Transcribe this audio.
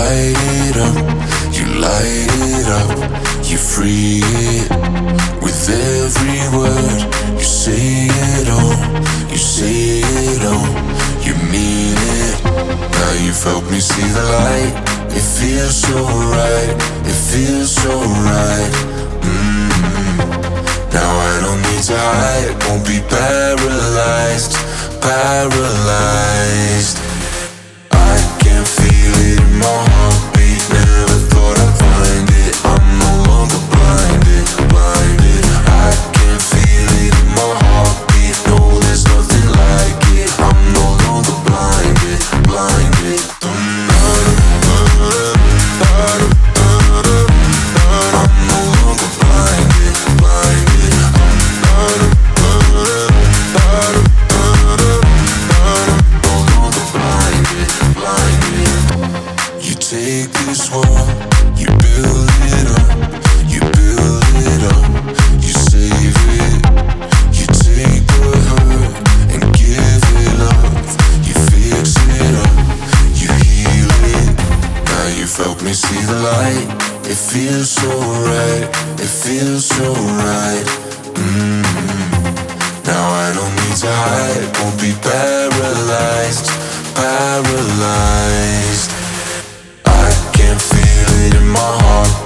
light it up, you light it up, you free it. With every word, you say it all, you say it all, you mean it. Now you've helped me see the light. It feels so right, it feels so right. Now I don't need to hide, won't be paralyzed, paralyzed. I can feel it in my heartbeat, never thought I'd find it. I'm no longer blinded, blinded. I can feel it in my heartbeat, no, there's nothing like it. I'm no longer blinded, blinded. I'm no longer blinded, blinded. You take this world, you build it up, you build it up, you save it. You take the hurt and give it love, you fix it up, you heal it. Now you've helped me see the light. It feels so right, it feels so right. Now I don't need to hide, won't be paralyzed, paralyzed. I can feel it in my heart.